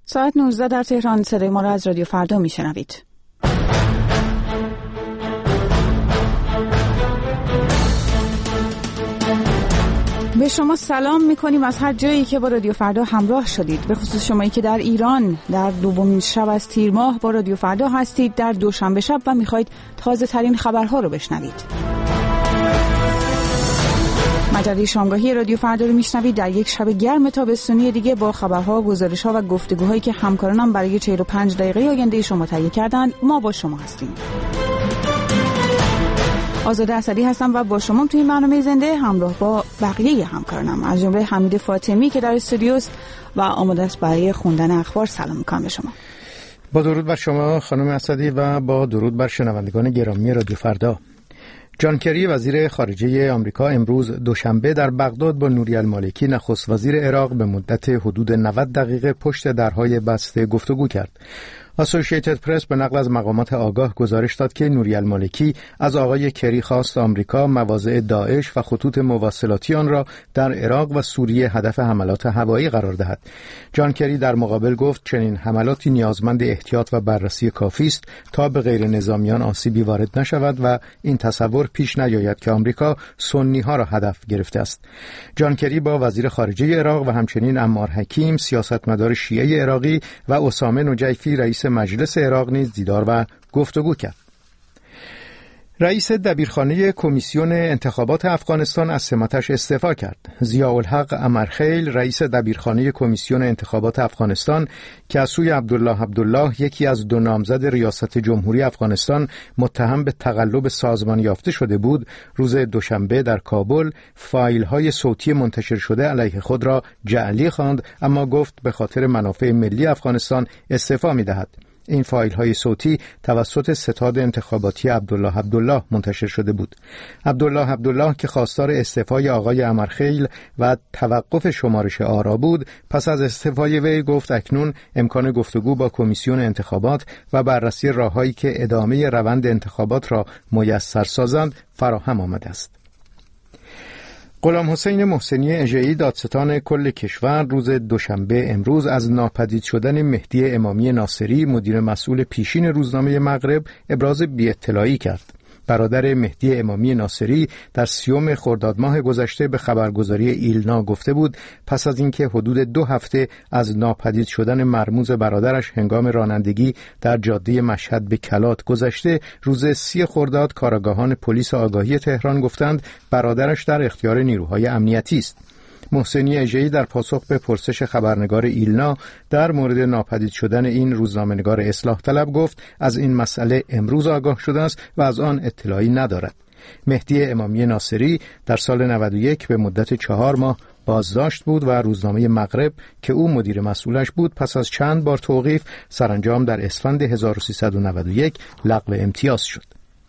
ساعت 19 در تهران. صدای ما را از رادیو فردا میشنوید. به شما سلام میکنیم از هر جایی که با رادیو فردا همراه شدید، به خصوص شمایی که در ایران در دومین شب از تیر ماه با رادیو فردا هستید در دوشنبه شب و میخواید تازه ترین خبرها رو بشنوید. مجله شامگاهی رادیو فردا رو میشنوید در یک شب گرم تابستونی دیگه با خبرها، گزارش‌ها و گفتگوهایی که همکارانم برای 45 دقیقه آینده شما تهیه کردن. ما با شما هستیم. آزاده اسدی هستم و با شما توی این برنامه زنده همراه با بقیه همکارانم از جمله حمید فاطمی که در استودیوست و آماده است برای خوندن اخبار. سلام می‌کنم به شما. با درود بر شما خانم اسدی و با درود بر شنوندگان گرامی رادیو فردا. جان کری وزیر خارجه آمریکا امروز دوشنبه در بغداد با نوری المالکی نخست وزیر عراق به مدت حدود 90 دقیقه پشت درهای بسته گفتگو کرد. اسوسییتد پرس به نقل از مقامات آگاه گزارش داد که نوری المالکی از آقای کری خواست آمریکا مواضع داعش و خطوط مواصلاتی آن را در عراق و سوریه هدف حملات هوایی قرار دهد. جان کری در مقابل گفت چنین حملاتی نیازمند احتیاط و بررسی کافی است تا به غیر نظامیان آسیبی وارد نشود و این تصور پیش نیاید که آمریکا سنی ها را هدف گرفته است. جان کری با وزیر خارجه عراق و همچنین عمار حکیم سیاستمدار شیعه عراقی و اسامه نجیفی رئیس مجلس عراق نیز دیدار و گفتگو کرد. رئیس دبیرخانه کمیسیون انتخابات افغانستان از سمتش استعفا کرد. ضیاءالحق امرخیل رئیس دبیرخانه کمیسیون انتخابات افغانستان که از سوی عبدالله یکی از دو نامزد ریاست جمهوری افغانستان متهم به تقلب سازمان یافته شده بود، روز دوشنبه در کابل فایل‌های صوتی منتشر شده علیه خود را جعلی خواند، اما گفت به خاطر منافع ملی افغانستان استعفا می‌دهد. این فایل‌های صوتی توسط ستاد انتخاباتی عبدالله منتشر شده بود. عبدالله که خواستار استعفای آقای امرخیل و توقف شمارش آرا بود، پس از استعفای وی گفت اکنون امکان گفتگو با کمیسیون انتخابات و بررسی راه‌هایی که ادامه روند انتخابات را میسر سازند فراهم آمده است. غلام حسین محسنی اژه‌ای دادستان کل کشور روز دوشنبه امروز از ناپدید شدن مهدی امامی ناصری مدیر مسئول پیشین روزنامه مغرب ابراز بی‌اطلاعی کرد. برادر مهدی امامی ناصری در 30 خرداد ماه گذشته به خبرگزاری ایلنا گفته بود پس از اینکه حدود 2 هفته از ناپدید شدن مرموز برادرش هنگام رانندگی در جاده مشهد به کلات گذشته، روز 30 خرداد کارآگاهان پلیس آگاهی تهران گفتند برادرش در اختیار نیروهای امنیتی است. محسنی اژه‌ای در پاسخ به پرسش خبرنگار ایلنا در مورد ناپدید شدن این روزنامه‌نگار اصلاح طلب گفت از این مسئله امروز آگاه شده است و از آن اطلاعی ندارد. مهدی امامی ناصری در سال 91 به مدت 4 ماه بازداشت بود و روزنامه مغرب که او مدیر مسئولش بود پس از چند بار توقیف سرانجام در اسفند 1391 لغو امتیاز شد.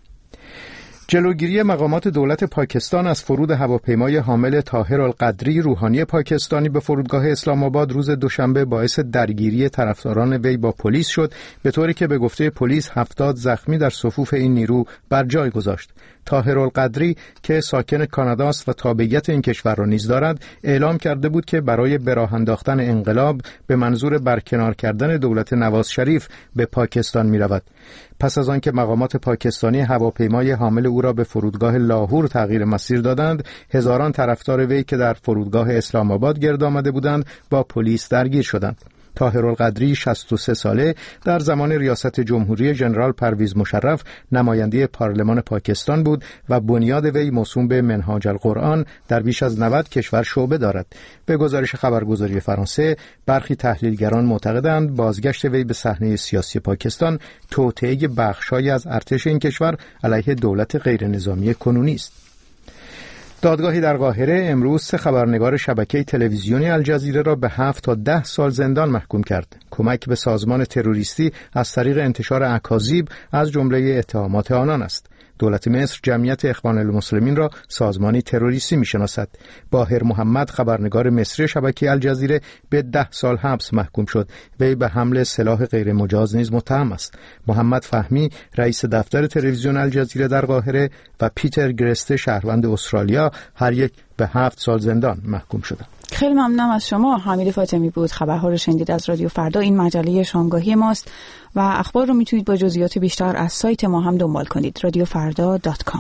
جلوگیری مقامات دولت پاکستان از فرود هواپیمای حامل طاهر القدری روحانی پاکستانی به فرودگاه اسلام آباد روز دوشنبه باعث درگیری طرفداران وی با پلیس شد، به طوری که به گفته پلیس 70 زخمی در صفوف این نیرو بر جای گذاشت. طاهر القدری که ساکن کاناداست و تابعیت این کشور را نیز دارد، اعلام کرده بود که برای به راه انداختن انقلاب به منظور برکنار کردن دولت نواز شریف به پاکستان می‌رود. پس از آنکه مقامات پاکستانی هواپیمای حامل او را به فرودگاه لاهور تغییر مسیر دادند، هزاران طرفدار وی که در فرودگاه اسلام آباد گرد آمده بودند با پلیس درگیر شدند. طاهر القدری 63 ساله در زمان ریاست جمهوری ژنرال پرویز مشرف نماینده پارلمان پاکستان بود و بنیاد وی موسوم به منهاج القرآن در بیش از 90 کشور شعبه دارد. به گزارش خبرگزاری فرانسه، برخی تحلیلگران معتقدند بازگشت وی به صحنه سیاسی پاکستان توطئه بخش‌هایی از ارتش این کشور علیه دولت غیرنظامی کنونی است. دادگاهی در قاهره امروز 3 خبرنگار شبکه تلویزیونی الجزیره را به 7 تا 10 سال زندان محکوم کرد. کمک به سازمان تروریستی از طریق انتشار اکاذیب از جمله اتهامات آنان است. دولت مصر جمعیت اخوان المسلمین را سازمانی تروریستی می‌شناسد. باهر محمد خبرنگار مصری شبکه الجزیره به 10 سال حبس محکوم شد. وی به حمل سلاح غیر مجاز نیز متهم است. محمد فهمی رئیس دفتر تلویزیون الجزیره در قاهره و پیتر گرسته شهروند استرالیا هر یک به 7 سال زندان محکوم شدند. خیلی ممنونم از شما. حمید فاطمی بود. خبرها رو شنیدید از رادیو فردا. این مجله شامگاهی ماست و اخبار رو میتونید با جزئیات بیشتر از سایت ما هم دنبال کنید. radiofarda.com.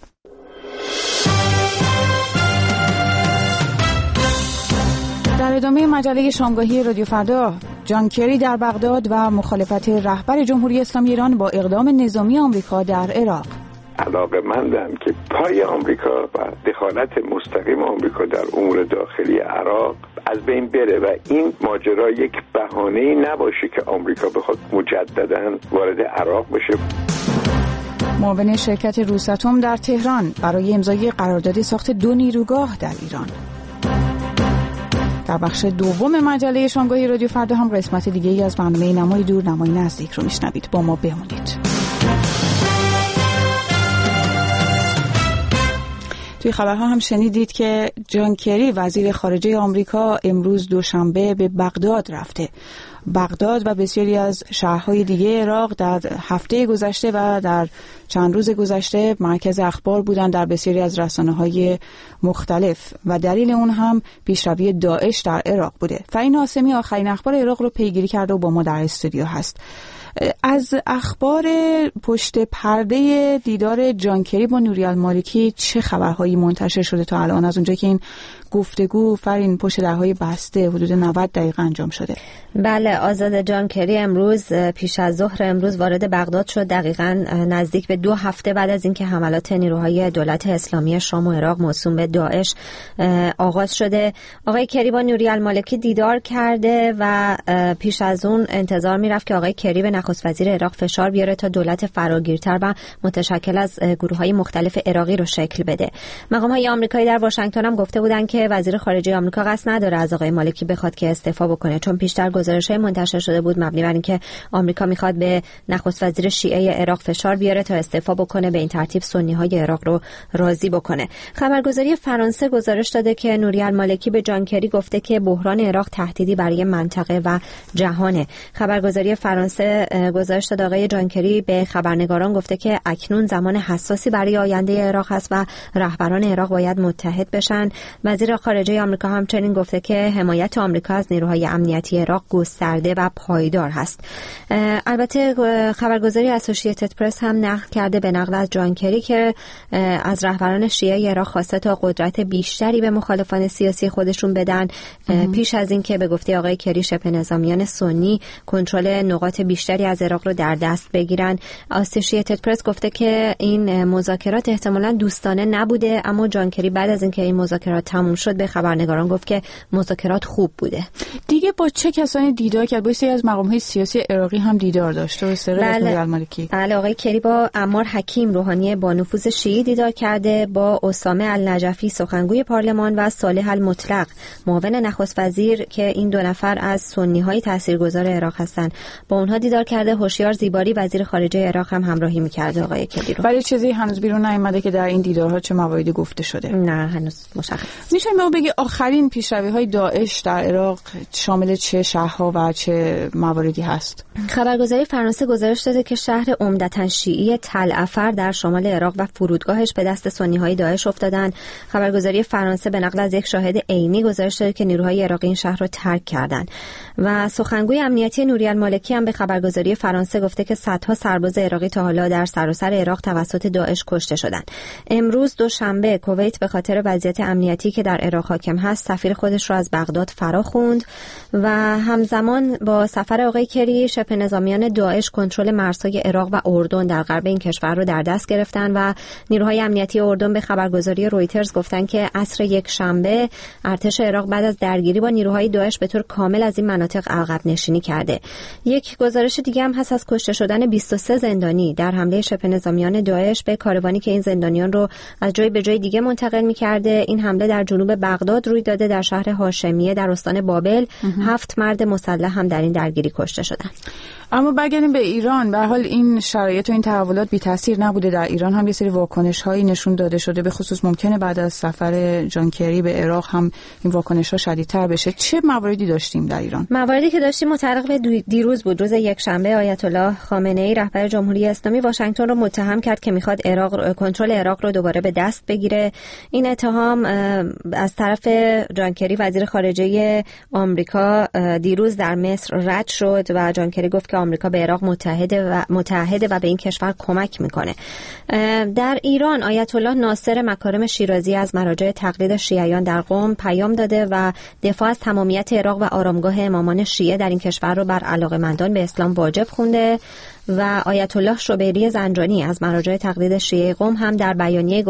در ادامه مجله شامگاهی رادیو فردا، جان کری در بغداد و مخالفت رهبر جمهوری اسلامی ایران با اقدام نظامی آمریکا در عراق. علاقه‌مندم که پای آمریکا و دخالت مستقیم آمریکا در امور داخلی عراق از بین بره و این ماجرا یک بهانه‌ای نباشه که آمریکا بخواد مجدداً وارد عراق بشه. معاون شرکت روساتوم در تهران برای امضای قرارداد ساخت 2 نیروگاه در ایران. در بخش دوم مجله شامگاهی رادیو فردا هم قسمت دیگه ای از برنامه نمای دور نمای نزدیک رو میشنوید. با ما بمونید. توی خبرها هم شنیدید که جان کری وزیر خارجه آمریکا امروز دوشنبه به بغداد رفته. بغداد و بسیاری از شهرهای دیگه عراق در هفته گذشته و در چند روز گذشته مرکز اخبار بودن در بسیاری از رسانه‌های مختلف و دلیل اون هم پیشروی داعش در عراق بوده. فهیم ناصمی آخرین اخبار عراق رو پیگیری کرده و با ما در استودیو هست. از اخبار پشت پرده دیدار جان کری با نوری المالکی چه خبرهایی منتشر شده تا الان، از اونجایی که این گفتگو فرین پشت درهای بسته حدود 90 دقیقه انجام شده؟ بله، آزاد جان کری امروز پیش از ظهر امروز وارد بغداد شد، دقیقاً نزدیک به 2 هفته بعد از اینکه حملات نیروهای دولت اسلامی شام و عراق موسوم به داعش آغاز شده. آقای کری با نوری المالکی دیدار کرده و پیش از اون انتظار میرفت که آقای کری به نخست وزیر عراق فشار بیاره تا دولت فراگیرتر و متشکل از گروه‌های مختلف عراقی رو شکل بده. مقام‌های آمریکایی در واشنگتن هم گفته بودند که وزیر خارجه آمریکا قصد نداره از آقای مالکی بخواد که استعفا بکنه، چون پیشتر گزارش‌های منتشر شده بود مبنی بر اینکه آمریکا میخواد به نخست وزیر شیعه عراق فشار بیاره تا استعفا بکنه، به این ترتیب سنی‌های عراق رو راضی بکنه. خبرگزاری فرانسه گزارش داده که نوری المالکی به جان کری گفته که بحران عراق تهدیدی برای منطقه و جهانه. خبرگزاری فرانسه گزارش داده آقای جان کری به خبرنگاران گفته که اکنون زمان حساسی برای آینده عراق است و رهبران عراق باید متحد بشن. وزیر خارجه آمریکا همچنین گفته که حمایت آمریکا از نیروهای امنیتی عراق گسترده و پایدار هست. البته خبرگزاری اسوسییتد پرس هم نقل کرده به نقل از جان کری که از رهبران شیعه عراق خواسته تا قدرت بیشتری به مخالفان سیاسی خودشون بدن پیش از اینکه به گفته آقای کری شبه نظامیان سنی کنترل نقاط بیشتری از عراق رو در دست بگیرن. اسوسییتد پرس گفته که این مذاکرات احتمالاً دوستانه نبوده، اما جان کری بعد از اینکه این مذاکرات تموم شد به خبرنگاران گفت که مذاکرات خوب بوده. دیگه با چه کسانی دیدار کرد؟ با سری از مقام‌های سیاسی عراقی هم دیدار داشت و سر نوری المالکی. بله، آقای کری با عمار حکیم روحانی با نفوذ شیعی دیدار کرده، با اسامه النجفی سخنگوی پارلمان و صالح المطلق معاون نخست وزیر که این 2 نفر از سنی‌های تاثیرگذار عراق هستند، با اونها دیدار کرده. هوشیار زیباری وزیر خارجه عراق هم همراهی می‌کرد آقای کری رو. ولی چیزی هنوز بیرون نیامده که در این دیدارها چه مواردی گفته شده؟ نه، هنوز مشخص. میشه ما بگی آخرین پیشروی‌های داعش در عراق شامل چه شهرها و چه مواردی هست؟ خبرگزاری فرانسه گزارش داده که شهر عمدتاً شیعی تل افر در شمال عراق و فرودگاهش به دست سنی‌های داعش افتادن. خبرگزاری فرانسه به نقل از یک شاهد عینی گزارش داده که نیروهای عراقی این شهر را ترک کردند و سخنگوی امنیتی نوری المالکی هم به خبرگزاری فرانسه گفته که صدها سرباز عراقی تا حالا در سراسر عراق توسط داعش کشته شدند. امروز دوشنبه کویت به خاطر وضعیت امنیتی که در عراق حاکم هست سفیر خودش رو از بغداد فراخوند و همزمان با سفر آقای کری شبه نظامیان داعش کنترل مرزهای عراق و اردن در غرب این کشور رو در دست گرفتن و نیروهای امنیتی اردن به خبرگزاری رویترز گفتن که عصر یک شنبه ارتش عراق بعد از درگیری با نیروهای داعش به طور کامل از این مناطق عقب نشینی کرده. یک گزارش دیگه هم هست از کشته شدن 23 زندانی در حمله شبه نظامیان داعش به کاروانی که این زندانیان رو از جای به جای دیگه منتقل می‌کرده. این حمله در جنوب بغداد روی داده در شهر هاشمیه در استان بابل. 7 مرد مسلح هم در این درگیری کشته شدند. اما برگردیم به ایران. به حال این شرایط و این تحولات بی تاثیر نبوده. در ایران هم یه سری واکنش‌هایی نشون داده شده، به خصوص ممکنه بعد از سفر جان کری به عراق هم این واکنش‌ها شدیدتر بشه. چه مواردی داشتیم در ایران؟ مواردی که داشتیم متعلق به دیروز بود. روز یکشنبه آیت الله خامنه‌ای رهبر جمهوری اسلامی واشنگتن رو متهم کرد که میخواد کنترل عراق رو دوباره به دست بگیره. این اتهام از طرف جان کری وزیر خارجه آمریکا دیروز در مصر رد شد و جان کری گفت که آمریکا به عراق متحده و به این کشور کمک میکنه. در ایران آیت الله ناصر مکارم شیرازی از مراجع تقلید شیعیان در قم پیام داده و دفاع از تمامیت عراق و آرامگاه امامان شیعه در این کشور رو بر علاقه‌مندان به اسلام واجب خونده و آیت الله شبیری زنجانی از مراجع تقلید شیعه قم هم در بیانیه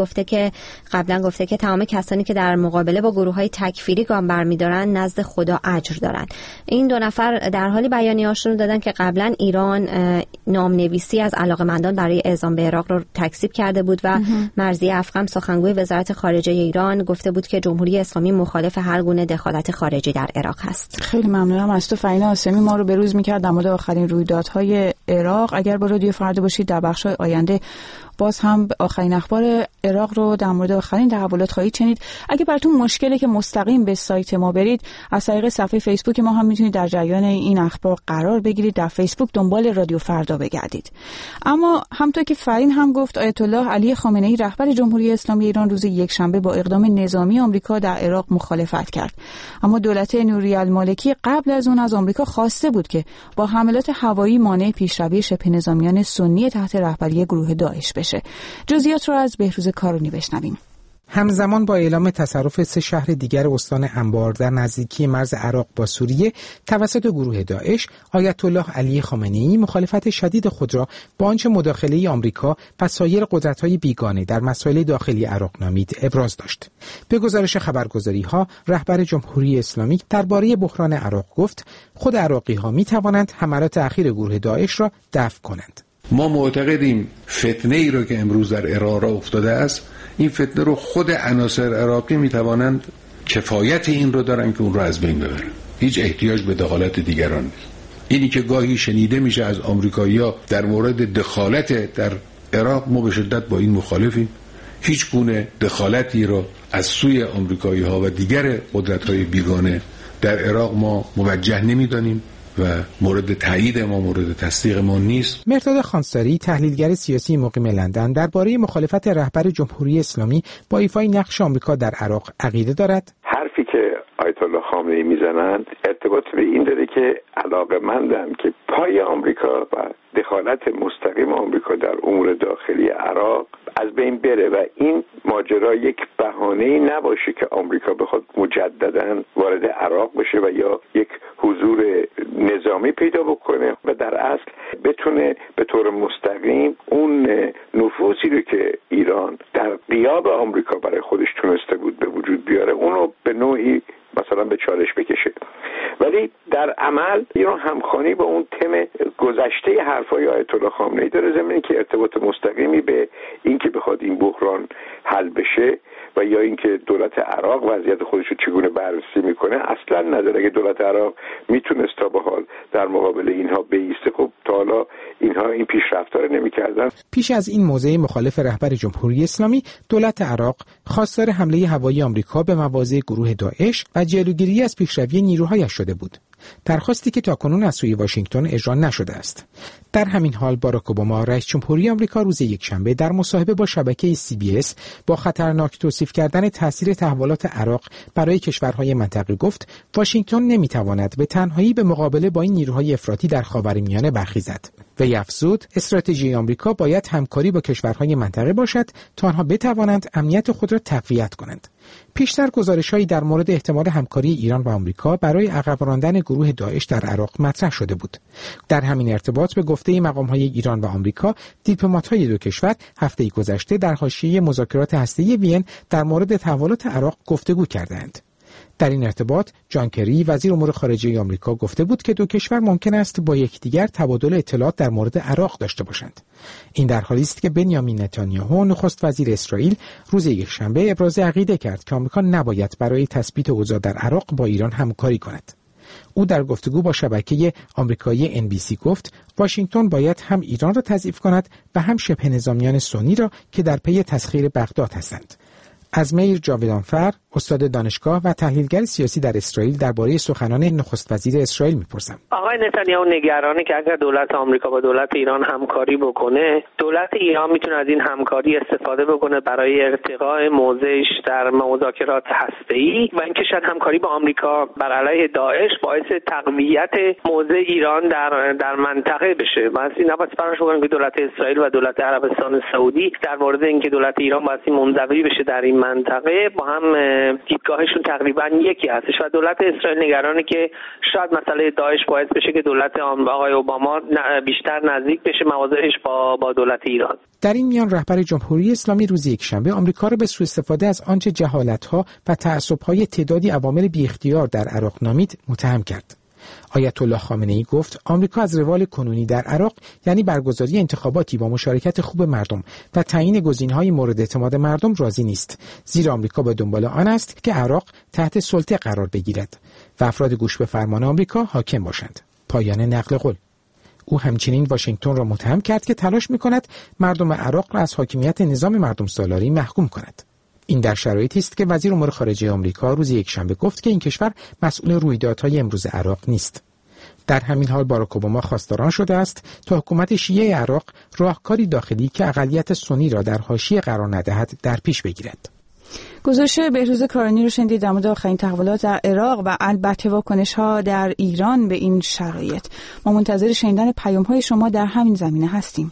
قبلا گفته که تمام کسانی که در مقابله با گروه‌های تکفیری گام برمی‌دارن نزد خدا اجر دارن. این دو نفر در حالی بیانیه‌هاشون دادن که قبلا ایران نامنویسی از علاقه‌مندان برای اعزام به عراق رو تکذیب کرده بود و مرضیه افخم سخنگوی وزارت خارجه ایران گفته بود که جمهوری اسلامی مخالف هر گونه دخالت خارجی در عراق هست. خیلی ممنونم از تو فرینا آسمی. ما رو بروز می‌کرد در مورد آخرین رویدادهای عراق. اگر با رادیو فردا باشید در بخش‌های آینده باز هم آخرین اخبار عراق رو در مورد آخرین تحولات خواهید شنید. اگه براتون مشکلی که مستقیم به سایت ما برید، از طریق صفحه فیسبوک ما هم میتونید در جریان این اخبار قرار بگیرید. در فیسبوک دنبال رادیو فردا بگردید. اما همونطور که فرین هم گفت، آیت الله علی خامنه‌ای رهبر جمهوری اسلامی ایران روز یکشنبه با اقدام نظامی آمریکا در عراق مخالفت کرد. اما دولت نوری المالکی قبل از اون از آمریکا خواسته بود که با حملات هوایی مانع پیشروی شبه نظامیان سنی تحت رهبری گروه داعش بشه. جزئیات رو از بهروز کارونی بشنویم. همزمان با اعلام تصرف 3 شهر دیگر استان انبار در نزدیکی مرز عراق با سوریه توسط گروه داعش، آیت الله علی خامنه‌ای مخالفت شدید خود را با آنچه مداخله آمریکا و سایر قدرت‌های بیگانه در مسائل داخلی عراق نامید ابراز داشت. به گزارش خبرگزاری‌ها، رهبر جمهوری اسلامی درباره بحران عراق گفت خود عراقی‌ها می‌توانند حملات اخیر گروه داعش را دفع کنند. ما معتقدیم فتنه ای را که امروز در عراق را افتاده است، این فتنه رو خود عناصر عراقی میتوانند کفایت این رو دارن که اون رو از بین ببرن. هیچ احتیاج به دخالت دیگران نیست. اینی که گاهی شنیده میشه از آمریکایی‌ها در مورد دخالت در عراق، ما به شدت با این مخالفیم. هیچ گونه دخالتی رو از سوی آمریکایی‌ها و دیگر قدرت‌های بیگانه در عراق ما موجه نمی‌دانیم و مورد تایید ما، مورد تصدیق ما نیست. مرداد خانساری، تحلیلگر سیاسی مقیم لندن، درباره مخالفت رهبر جمهوری اسلامی با ایفای نقش آمریکا در عراق عقیده دارد. حرفی که آیت الله خامنه‌ای میزنند ارتباط به این داره که علاقه‌مندم که پای آمریکا و دخالت مستقیم آمریکا در امور داخلی عراق از بین بره و این ماجرا یک بهانه‌ای نباشه که آمریکا بخواد مجدداً وارد عراق بشه و یا یک حضور نظامی پیدا بکنه و در اصل بتونه به طور مستقیم اون نفوذی رو که ایران در غیاب آمریکا برای خودش تونسته بود به وجود بیاره، اونو به نوعی مثلا به چالش بکشه. ولی در عمل ایران همخوانی با اون تم گذشته حرفای آیت الله خامنه‌ای داره، زمینی که ارتباط مستقیمی به اینکه بخواد این بحران حل بشه و یا اینکه دولت عراق وضعیت خودش رو چگونه بررسی میکنه اصلا نداره. اگه دولت عراق میتونست تا به حال در مقابل اینها بایسته، خب تا حالا اینها این پیشرفت‌ها رو نمی‌کردن. پیش از این موضع مخالف رهبر جمهوری اسلامی، دولت عراق خواستار حمله هوایی آمریکا به مواضع گروه داعش و جلوگیری از پیشروی نیروهایش شده بود. درخواستی که تاکنون از سوی واشنگتن اجرا نشده است. در همین حال باراک اوباما رئیس جمهوری آمریکا روز یکشنبه در مصاحبه با شبکه CBS با خطرناک توصیف کردن تاثیر تحولات عراق برای کشورهای منطقه گفت واشنگتن نمیتواند به تنهایی به مقابله با این نیروهای افراطی در خاورمیانه برخیزد. وی افزود استراتژی آمریکا باید همکاری با کشورهای منطقه باشد تا آنها بتوانند امنیت خود را تقویت کنند. پیشتر گزارش‌هایی در مورد احتمال همکاری ایران و آمریکا برای عقب راندن گروه داعش در عراق مطرح شده بود. در همین ارتباط به گفته مقام‌های ایران و آمریکا، دیپلمات‌های دو کشور هفته گذشته در حاشیه مذاکرات هسته‌ای وین در مورد تحولات عراق گفتگو کردند. در این ارتباط جان کری وزیر امور خارجه آمریکا گفته بود که دو کشور ممکن است با یکدیگر تبادل اطلاعات در مورد عراق داشته باشند. این در حالی است که بنیامین نتانیاهو نخست وزیر اسرائیل روز یکشنبه ابراز عقیده کرد که آمریکا نباید برای تثبیت اوضاع در عراق با ایران همکاری کند. او در گفتگو با شبکه آمریکایی NBC گفت واشنگتن باید هم ایران را تضعیف کند و هم شبه نظامیان سنی را که در پی تسخیر بغداد هستند. از میر جاویدانفر، استاد دانشگاه و تحلیلگر سیاسی در اسرائیل، درباره سخنان نخست وزیر اسرائیل میپرسم. آقای نتانیاهو نگرانه که اگر دولت آمریکا با دولت ایران همکاری بکنه، دولت ایران میتونه از این همکاری استفاده بکنه برای ارتقاء موضعش در مذاکرات هسته‌ای و اینکه شاید همکاری با آمریکا بر علیه داعش باعث تقویت موضع ایران در منطقه بشه. واسه نباید فراموش کنیم که دولت اسرائیل و دولت عربستان سعودی در مورد اینکه دولت ایران باید منزوی بشه در این منطقه با هم دیدگاهشون تقریبا یکی هستش و دولت اسرائیل نگرانه که شاید مسئله داعش باعث بشه که دولت آقای اوباما بیشتر نزدیک بشه مواضعش با دولت ایران. در این میان رهبر جمهوری اسلامی روز یکشنبه آمریکا را به سوء استفاده از آنچه جهالت‌ها و تعصب‌های تعدادی عوامل بی‌اختیار در عراق نامید متهم کرد. آیت الله خامنه‌ای گفت آمریکا از روال کنونی در عراق، یعنی برگزاری انتخاباتی با مشارکت خوب مردم و تعیین گزینه‌های مورد اعتماد مردم، راضی نیست، زیرا آمریکا به دنبال آن است که عراق تحت سلطه قرار بگیرد و افراد گوش به فرمان آمریکا حاکم باشند. پایان نقل قول. او همچنین واشنگتن را متهم کرد که تلاش می‌کند مردم عراق را از حاکمیت نظام مردم سالاری محکوم کند. این در شرایطی است که وزیر امور خارجه آمریکا روز یکشنبه گفت که این کشور مسئول رویدادهای امروز عراق نیست. در همین حال باراک اوباما خواستار شده است تا حکومت شیعه عراق راهکاری داخلی که اقلیت سنی را در حاشیه قرار ندهد در پیش بگیرد. گزارش بهروز کارانی رو شنیدید در مورد آخرین تحولات در عراق و البته واکنش‌ها در ایران به این شرایط. ما منتظر شنیدن پیام‌های شما در همین زمینه هستیم.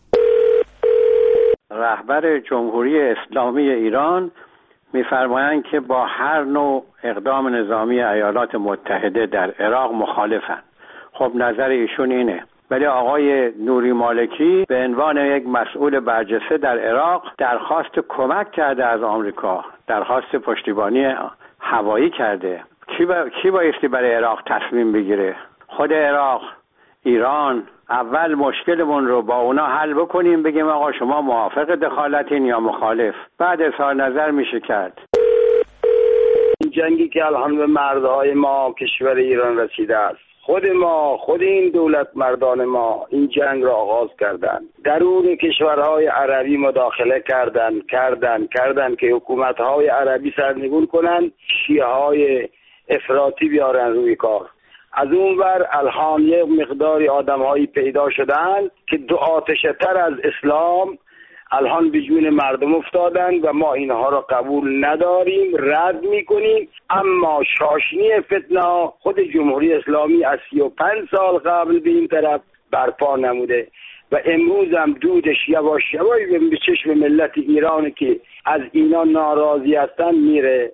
رهبر جمهوری اسلامی ایران می‌فرمایند که با هر نوع اقدام نظامی ایالات متحده در عراق مخالفند. خب نظر ایشون اینه. ولی آقای نوری مالکی به عنوان یک مسئول برجسته در عراق درخواست کمک کرده از آمریکا، درخواست پشتیبانی هوایی کرده. کی بایستی برای عراق تصمیم بگیره؟ خود عراق، ایران. اول مشکلمون رو با اونا حل بکنیم، بگیم آقا شما موافق دخالتین یا مخالف، بعد اظهار نظر میشه کرد. این جنگی که الان به مردهای ما کشور ایران رسیده است، خود این دولت مردان ما این جنگ را آغاز کردند. درون کشورهای عربی مداخله کردند که حکومتهای عربی سرنگون کنند، شیعه های افراطی بیارن روی کار. از اون ور الان یک مقداری آدم‌هایی پیدا شدند که دو آتشه تر از اسلام الان به جون مردم افتادند و ما اینها را قبول نداریم، رد میکنیم. اما شاشنی فتنه خود جمهوری اسلامی از 35 سال قبل به این طرف برپا نموده و امروز هم دودش یواش یواش به چشم ملت ایران که از اینا ناراضی هستن میره.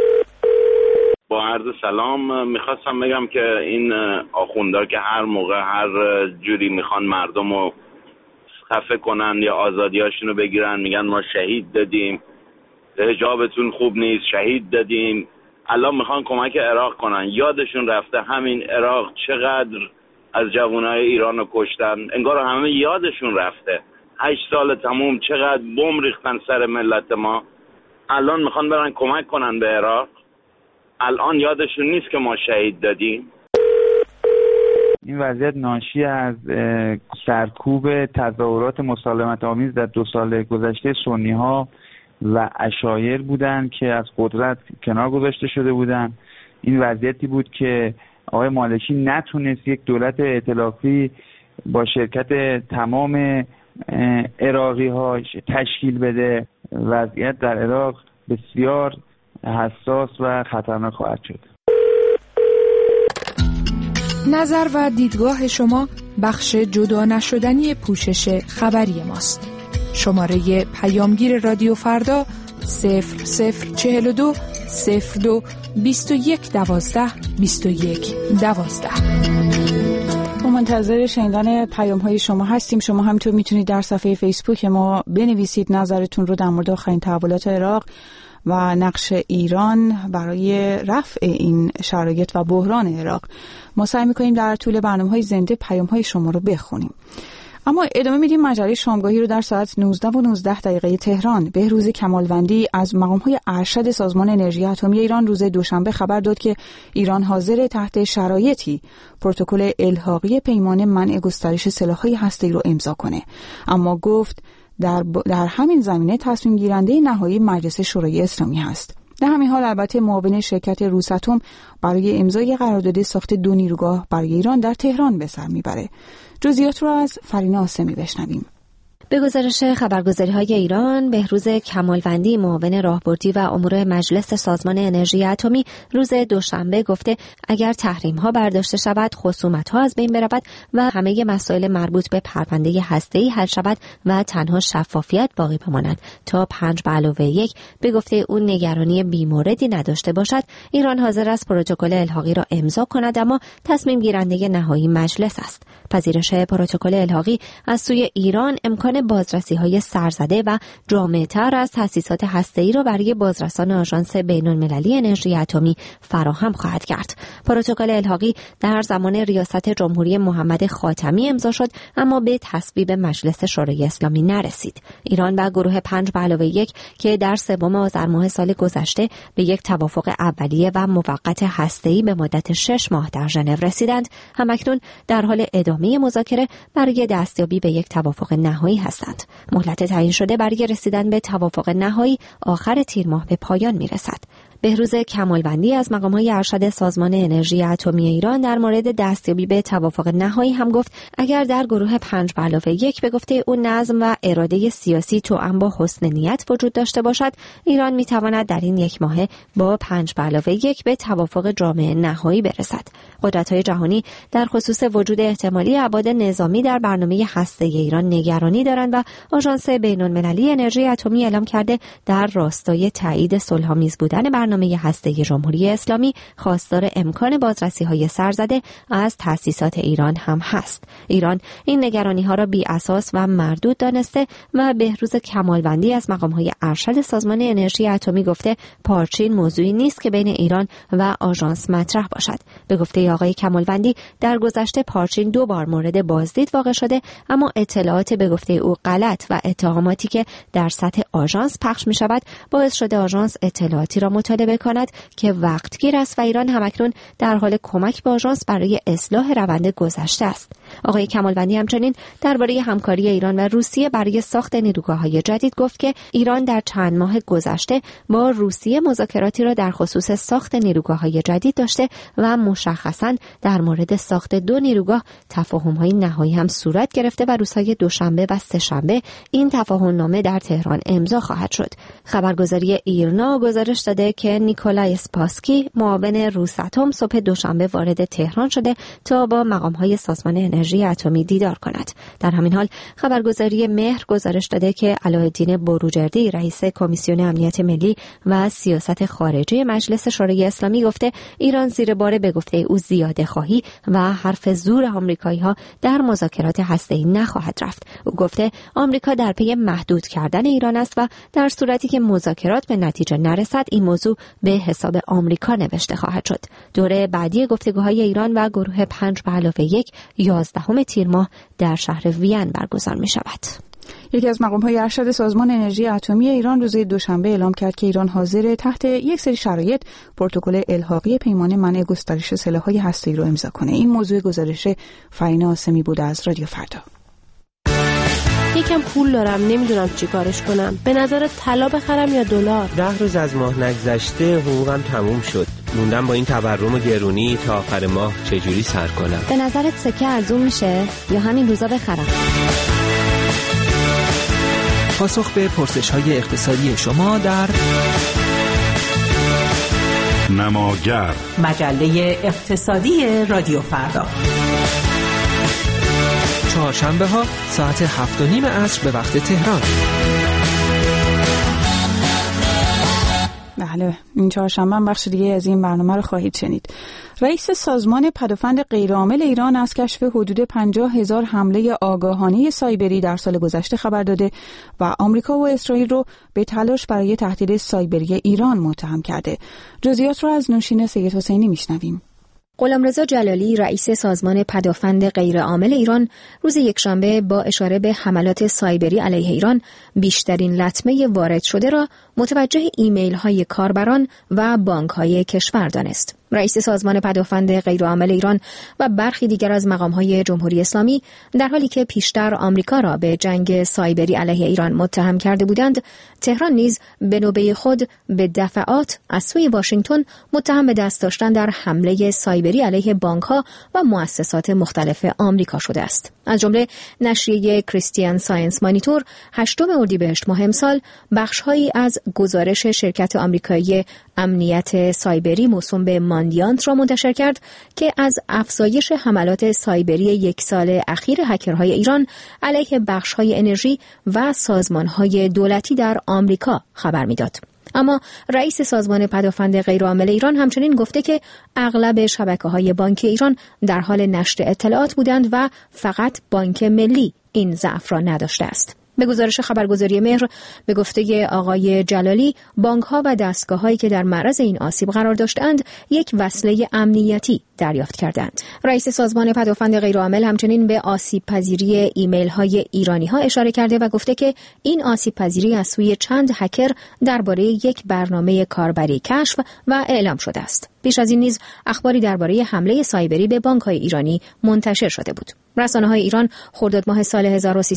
با عرض سلام، میخواستم بگم که این آخوندار که هر موقع هر جوری میخوان مردم رو خفه کنن یا آزادیاشون رو بگیرن، میگن ما شهید دادیم، حجابتون خوب نیست، شهید دادیم. الان میخوان کمک عراق کنن. یادشون رفته همین عراق چقدر از جوانای ایران رو کشتن، انگار همه یادشون رفته. 8 سال تموم چقدر بمب ریختن سر ملت ما. الان میخوان برن کمک کنن به عراق. الان یادشون نیست که ما شهید دادیم. این وضعیت ناشی از سرکوب تظاهرات مسالمت آمیز در 2 سال گذشته سنی‌ها و عشایر بودند که از قدرت کنار گذاشته شده بودند. این وضعیتی بود که آقای مالکی نتونست یک دولت ائتلافی با شرکت تمام عراقی‌ها تشکیل بده. وضعیت در عراق بسیار حساس و خطرناک خواهد شد. نظر و دیدگاه شما بخش جدا نشدنی پوشش خبری ماست. شماره پیامگیر رادیو فردا 0042 02 21 12 21 12. منتظر شنیدن پیام‌های شما هستیم. شما همینطور میتونید در صفحه فیسبوک ما بنویسید نظرتون رو در مورد آخرین تحولات عراق و نقش ایران برای رفع این شرایط و بحران عراق. ما سعی می‌کنیم در طول برنامه‌های زنده پیام‌های شما رو بخونیم. اما ادامه میدیم مجله شامگاهی رو در ساعت 19:19 تهران. بهروز کمالوندی از مقام‌های ارشد سازمان انرژی اتمی ایران روز دوشنبه خبر داد که ایران حاضر تحت شرایطی پروتکل الحاقی پیمان منع گسترش سلاح‌های هسته‌ای رو امضا کنه، اما گفت در همین زمینه تصمیم گیرنده نهایی مجلس شورای اسلامی هست. در همین حال البته معاون شرکت روساتوم برای امضای قرارداد ساخت 2 نیروگاه برای ایران در تهران به سر میبره. جزئیات رو از فرینا آسمی بشنویم. به گزارش خبرگزاری‌های ایران، بهروز کمالوندی معاون راهبردی و امور مجلس سازمان انرژی اتمی روز دوشنبه گفته اگر تحریم‌ها برداشته شود، خصومت‌ها از بین برود و همه مسائل مربوط به پرونده هسته‌ای حل شود و تنها شفافیت باقی بماند تا 5+1 به گفته اون نگرانی بی‌موردی نداشته باشد، ایران حاضر است پروتکل الحاقی را امضا کند، اما تصمیم گیرنده نهایی مجلس است. پذیرش پروتکل الحاقی از سوی ایران امکان بازرسی‌های سرزده و جامع‌تر از تأسیسات هسته‌ای را برای بازرسان آژانس بین‌المللی انرژی اتمی فراهم خواهد کرد. پروتکل الحاقی در زمان ریاست جمهوری محمد خاتمی امضا شد، اما به تصویب مجلس شورای اسلامی نرسید. ایران و گروه 5+1 که در 3 آذر ماه سال گذشته به یک توافق اولیه و موقت هسته‌ای به مدت 6 ماه در ژنو رسیدند، همکنون در حال ادامه مذاکره برای دستیابی به یک توافق نهایی هستند. مهلت تعیین شده برای رسیدن به توافق نهایی آخر تیر ماه به پایان میرسد. بهروز کمالوندی از مقام‌های ارشد سازمان انرژی اتمی ایران در مورد دستیابی به توافق نهایی هم گفت اگر در گروه 5+1 به گفته او نظم و اراده سیاسی توأم با حسن نیت وجود داشته باشد، ایران میتواند در این 1 ماه با 5+1 به توافق جامع نهایی برسد. قدرت‌های جهانی در خصوص وجود احتمالی ابعاد نظامی در برنامه هسته‌ای ایران نگرانی دارند و آژانس بین‌المللی انرژی اتمی اعلام کرده در راستای تایید صلح‌آمیز بودن برنامه هسته‌ای جمهوری اسلامی خواستار امکان بازرسی‌های سرزده از تأسیسات ایران هم هست. ایران این نگرانی‌ها را بی اساس و مردود دانسته و بهروز کمالوندی از مقام‌های ارشد سازمان انرژی اتمی گفته پارچین موضوعی نیست که بین ایران و آژانس مطرح باشد. به گفته آقای کمالوندی در گذشته پارچین 2 بار مورد بازدید واقع شده، اما اطلاعات به گفته او غلط و اتهاماتی که در سطح آژانس پخش می‌شود باعث شده آژانس اطلاعاتی را مطالبه کند که وقتگیر است و ایران همکنون در حال کمک به آژانس برای اصلاح روند گذشته است. آقای کمالوندی همچنین درباره همکاری ایران و روسیه برای ساخت نیروگاه‌های جدید گفت که ایران در چند ماه گذشته با روسیه مذاکراتی را در خصوص ساخت نیروگاه‌های جدید داشته و مشخصاً در مورد ساخت 2 نیروگاه تفاهم‌های نهایی هم صورت گرفته و روزهای دوشنبه و سه‌شنبه این تفاهم‌نامه در تهران امضا خواهد شد. خبرگزاری ایرنا گزارش داده که نیکولای سپاسکی معاون روساتوم صبح دوشنبه وارد تهران شده تا با مقام‌های سازمان انرژی اتمی دیدار کند. در همین حال خبرگزاری مهر گزارش داده که علاءالدین بروجردی رئیس کمیسیون امنیت ملی و سیاست خارجی مجلس شورای اسلامی گفته ایران زیر بار به گفته او زیاده خواهی و حرف زور آمریکایی‌ها در مذاکرات هسته‌ای نخواهد رفت. او گفته آمریکا در پی محدود کردن ایران است و در صورتی که مذاکرات به نتیجه نرسد این موضوع به حساب آمریکا نوشته خواهد شد. دوره بعدی گفتگوهای ایران و گروه 5+1 11 تیر ماه در شهر وین برگزار می شود. یکی از مقام‌های ارشد سازمان انرژی اتمی ایران روز دوشنبه اعلام کرد که ایران حاضر تحت یک سری شرایط پروتکل الحاقی پیمان منع گسترش سلاح‌های هسته‌ای را امضا کنه. این موضوع گزارش فرینا آسمی بود از رادیو فردا. یکم پول دارم، نمیدونم چی کارش کنم. به نظر طلا بخرم یا دلار؟ 10 روز از ماه نگذشته حقوقم تموم شد. موندم با این تورم و گرونی تا آخر ماه چجوری سر کنم. به نظرت سکه ارزون میشه یا همین روزا بخرم؟ پاسخ به پرسش‌های اقتصادی شما در نماگر، مجله اقتصادی رادیو فردا. چهارشنبه ها ساعت 7:30 عصر به وقت تهران. بله، این چهارشنبه بخش دیگه از این برنامه رو خواهید شنید. رئیس سازمان پدافند غیرعامل ایران از کشف حدود 50,000 حمله آگاهانه سایبری در سال گذشته خبر داده و آمریکا و اسرائیل رو به تلاش برای تهدید سایبری ایران متهم کرده. جزئیات رو از نوشین سید حسینی میشنویم. غلامرضا جلالی رئیس سازمان پدافند غیرعامل ایران روز یکشنبه با اشاره به حملات سایبری علیه ایران بیشترین لطمه وارد شده را متوجه ایمیل‌های کاربران و بانک‌های کشور دانست. رئیس سازمان پدافند غیرعامل ایران و برخی دیگر از مقام‌های جمهوری اسلامی در حالی که پیشتر آمریکا را به جنگ سایبری علیه ایران متهم کرده بودند، تهران نیز به نوبه خود به دفعات از سوی واشنگتن متهم به دست داشتن در حمله سایبری علیه بانک‌ها و مؤسسات مختلف آمریکا شده است. از جمله نشریه کریستیان ساینس مانیتور 8 اردیبهشت ماه امسال بخش‌هایی از گزارش شرکت آمریکایی امنیت سایبری موسوم به ماندیانت را منتشر کرد که از افزایش حملات سایبری یک سال اخیر هکرهای ایران علیه بخش‌های انرژی و سازمان‌های دولتی در آمریکا خبر می‌داد. اما رئیس سازمان پدافند غیرعامل ایران همچنین گفته که اغلب شبکه‌های بانکی ایران در حال نشر اطلاعات بودند و فقط بانک ملی این ضعف را نداشته است. به گزارش خبرگزاری مهر به گفته آقای جلالی، بانک‌ها و دستگاه‌هایی که در معرض این آسیب قرار داشتند یک وصله امنیتی دریافت کردند. رئیس سازمان پدافند غیرعامل همچنین به آسیب پذیری ایمیل‌های ایرانی‌ها اشاره کرده و گفته که این آسیب پذیری از سوی چند هکر درباره یک برنامه کاربری کشف و اعلام شده است. پیش از این نیز اخباری درباره حمله سایبری به بانک‌های ایرانی منتشر شده بود. رسانه‌های ایران خرداد ماه سال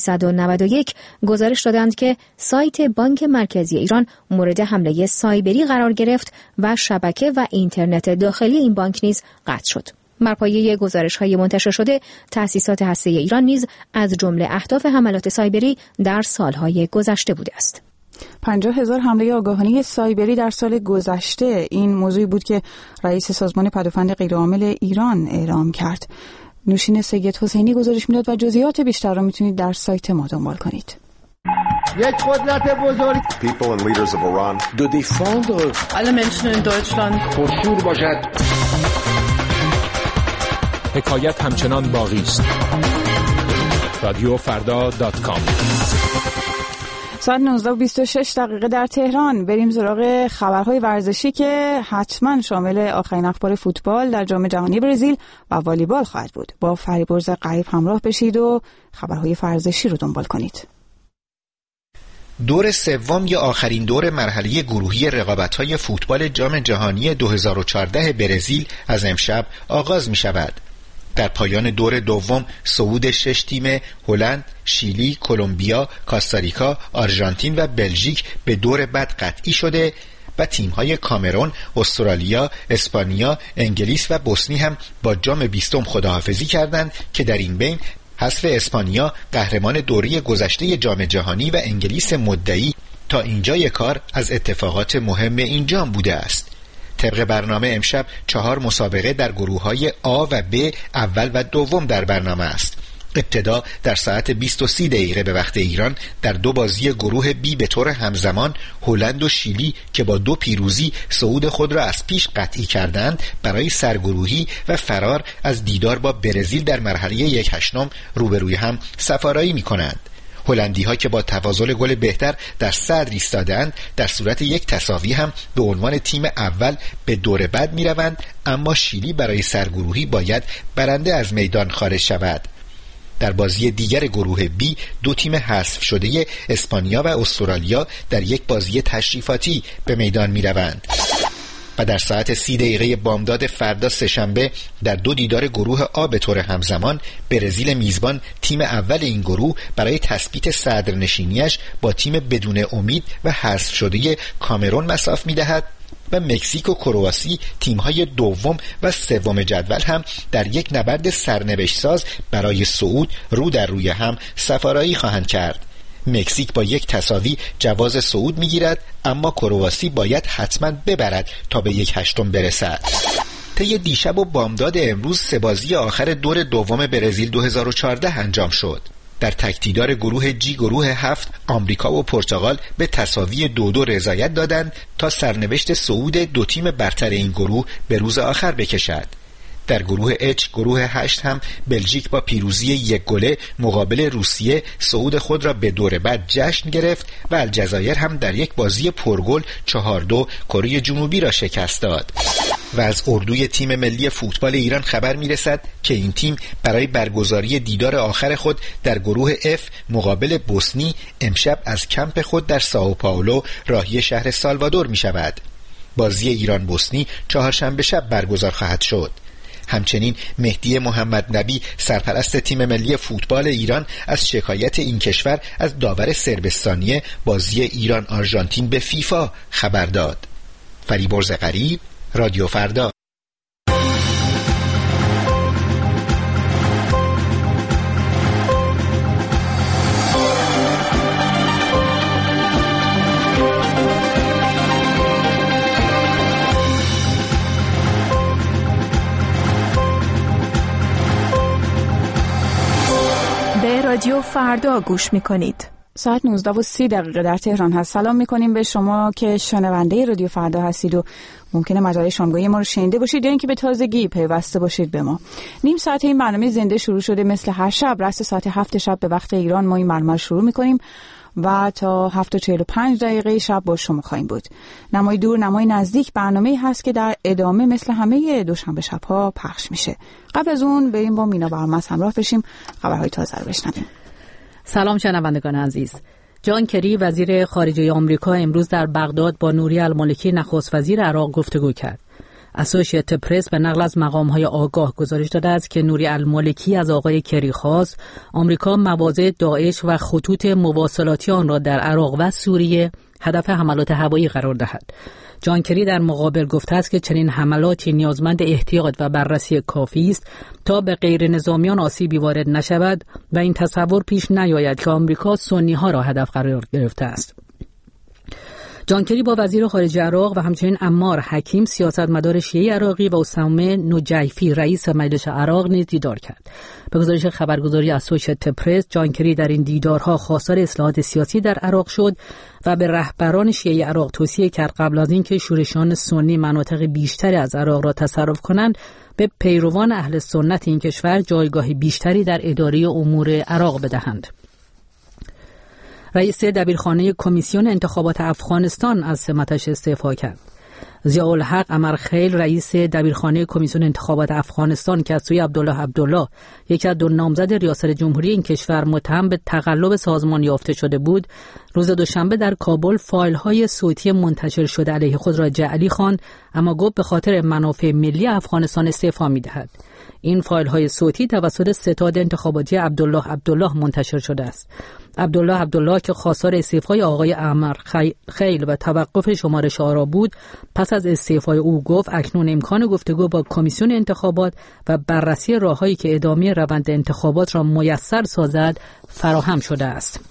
1391 گزارش دادند که سایت بانک مرکزی ایران مورد حمله سایبری قرار گرفت و شبکه و اینترنت داخلی این بانک نیز قطع شد. بر پایه گزارش‌های منتشر شده، تأسیسات هسته‌ای ایران نیز از جمله اهداف حملات سایبری در سال‌های گذشته بوده است. 50,000 حمله آگاهانه سایبری در سال گذشته، این موضوعی بود که رئیس سازمان پدافند غیرعامل ایران اعلام کرد. نوشین سید حسینی گزارش میداد و جزئیات بیشتر را میتونید در سایت ما دنبال کنید. یک قدرت بزرگ. People and leaders of Iran. De défendre alle Menschen in Deutschland. پرشور باشد. حکایت همچنان باقی است. رادیوفردا.com. ساعت 19:26 در تهران. بریم سراغ خبرهای ورزشی که حتما شامل آخرین اخبار فوتبال در جام جهانی برزیل و والیبال خواهد بود. با فریبرز غریب همراه بشید و خبرهای ورزشی رو دنبال کنید. دور سوم یا آخرین دور مرحله گروهی رقابت‌های فوتبال جام جهانی 2014 برزیل از امشب آغاز می‌شود. در پایان دور دوم صعود 6 تیم هلند، شیلی، کلمبیا، کاستاریکا، آرژانتین و بلژیک به دور بعد قطعی شده و تیم‌های کامرون، استرالیا، اسپانیا، انگلیس و بوسنی هم با جام 20 خداحافظی کردند که در این بین حذف اسپانیا قهرمان دوره گذشته جام جهانی و انگلیس مدعی تا اینجای کار از اتفاقات مهم این جام بوده است. طبق برنامه امشب 4 مسابقه در گروه‌های آ و ب اول و دوم در برنامه است. ابتدا در ساعت 20:30 به وقت ایران در 2 بازی گروه بی به طور همزمان هلند و شیلی که با 2 پیروزی صعود خود را از پیش قطعی کردند برای سرگروهی و فرار از دیدار با برزیل در مرحله 1/8 روبروی هم سفارایی می‌کنند. هلندی‌ها که با تفاضل گل بهتر در صدر ایستاده‌اند در صورت یک تساوی هم به عنوان تیم اول به دور بعد می‌روند، اما شیلی برای سرگروهی باید برنده از میدان خارج شود. در بازی دیگر گروه بی 2 تیم حذف شده اسپانیا و استرالیا در یک بازی تشریفاتی به میدان می‌روند. و در ساعت 30 بامداد فردا سه‌شنبه در 2 دیدار گروه آ به طور همزمان برزیل میزبان تیم اول این گروه برای تثبیت صدرنشینیش با تیم بدون امید و حذف شده کامرون مصاف می‌دهد و مکزیک و کرواسی تیم‌های دوم و سوم جدول هم در یک نبرد سرنوشت ساز برای صعود رو در روی هم سفارایی خواهند کرد. مکزیک با 1 تساوی جواز صعود می‌گیرد، اما کرواسی باید حتما ببرد تا به 1/8 برسد. طی دیشب و بامداد امروز 3 بازی آخر دور دوم برزیل 2014 انجام شد. در تکتیدار گروه جی گروه 7 آمریکا و پرتغال به تساوی 2-2 رضایت دادند تا سرنوشت صعود 2 تیم برتر این گروه به روز آخر بکشد. در گروه اچ گروه 8 هم بلژیک با پیروزی 1 گله مقابل روسیه صعود خود را به دور بعد جشن گرفت و الجزایر هم در یک بازی پرگل 4-2 کره جنوبی را شکست داد. و از اردوی تیم ملی فوتبال ایران خبر میرسد که این تیم برای برگزاری دیدار آخر خود در گروه F مقابل بوسنی امشب از کمپ خود در سائو پائولو راهی شهر سالوادور می شود. بازی ایران بوسنی چهارشنبه شب برگزار خواهد شد. همچنین مهدی محمد نبی سرپرست تیم ملی فوتبال ایران از شکایت این کشور از داور صربستانی بازی ایران آرژانتین به فیفا خبر داد. فریبرز غریب، رادیو فردا. رادیو فردا گوش میکنید. ساعت 19:30 در تهران هست. سلام میکنیم به شما که شنونده رادیو فردا هستید و ممکنه مجله شامگاهی ما رو شنیده باشید یا اینکه به تازگی پیوسته باشید به ما. نیم ساعت این برنامه زنده شروع شده، مثل هر شب رأس ساعت 7 شب به وقت ایران ما این برنامه شروع میکنیم و تا 7:45 شب با شما خواهیم بود. نمای دور نمای نزدیک برنامه‌ای هست که در ادامه مثل همه دوشنبه شب‌ها پخش میشه. قبل از اون بریم با مینا برمز همراه بشیم خبرهای تازه رو بشنویم. سلام شنوندگان عزیز. جان کری وزیر خارجه آمریکا امروز در بغداد با نوری المالکی نخست وزیر عراق گفتگو کرد. اسوشییتد پرس به نقل از مقام‌های آگاه گزارش داده است که نوری المالکی از آقای کری خواست آمریکا مواضع داعش و خطوط مواصلاتی آن را در عراق و سوریه هدف حملات هوایی قرار دهد. جان کری در مقابل گفته است که چنین حملاتی نیازمند احتیاط و بررسی کافی است تا به غیر نظامیان آسیبی وارد نشود و این تصور پیش نیاید که آمریکا سنی‌ها را هدف قرار گرفته است. جان کری با وزیر خارجه عراق و همچنین عمار حکیم سیاستمدار شیعه عراقی و اسامه نجیفی رئیس مجلس عراق نیز دیدار کرد. به گزارش خبرگزاری اسوشییتد پرس، جان کری در این دیدارها خواستار اصلاحات سیاسی در عراق شد و به رهبران شیعه عراق توصیه کرد قبل از اینکه شورشیان سنی مناطق بیشتری از عراق را تصرف کنند به پیروان اهل سنت این کشور جایگاه بیشتری در اداره امور عراق بدهند. رئیس دبیرخانه کمیسیون انتخابات افغانستان از سمتش استعفا کرد. ضیاءالحق امرخیل رئیس دبیرخانه کمیسیون انتخابات افغانستان که از سوی عبدالله یکی از دو نامزد ریاست جمهوری این کشور متهم به تقلب سازمان یافته شده بود، روز دوشنبه در کابل فایل‌های صوتی منتشر شده علیه خود را جعلی خواند، اما گفت به خاطر منافع ملی افغانستان استعفا می‌دهد. این فایل‌های صوتی توسط ستاد انتخاباتی عبدالله منتشر شده است. عبدالله که خواستار استعفای آقای امرخیل و توقف شمارش آرا بود، پس از استعفای او گفت اکنون امکان گفتگو با کمیسیون انتخابات و بررسی راههایی که ادامه روند انتخابات را میسر سازد فراهم شده است.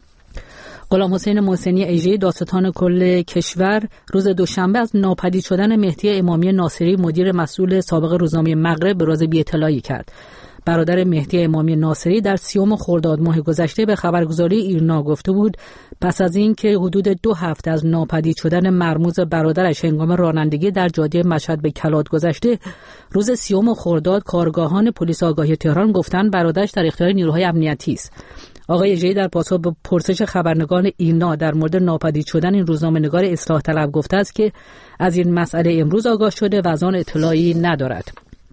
غلام حسین محسنی اژه دادستان کل کشور روز دوشنبه از ناپدید شدن مهدی امامی ناصری مدیر مسئول سابق روزنامه مغرب به راز بی‌اطلاعی کرد. برادر مهدی امامی ناصری در 30 خرداد ماه گذشته به خبرگزاری ایرنا گفته بود پس از اینکه حدود 2 هفته از ناپدید شدن مرموز برادرش هنگام رانندگی در جاده مشهد به کلات گذشته، روز 30 خرداد کارگاهان پلیس آگاهی تهران گفتند برادرش در اختیار نیروهای امنیتی است. آقای اژه‌ای در پاسخ به پرسش خبرنگاران ایرنا در مورد ناپدید شدن این روزنامه‌نگار اصلاح طلب گفته است که از این مسئله امروز آگاه شده و از آن اطلاعی ندارد.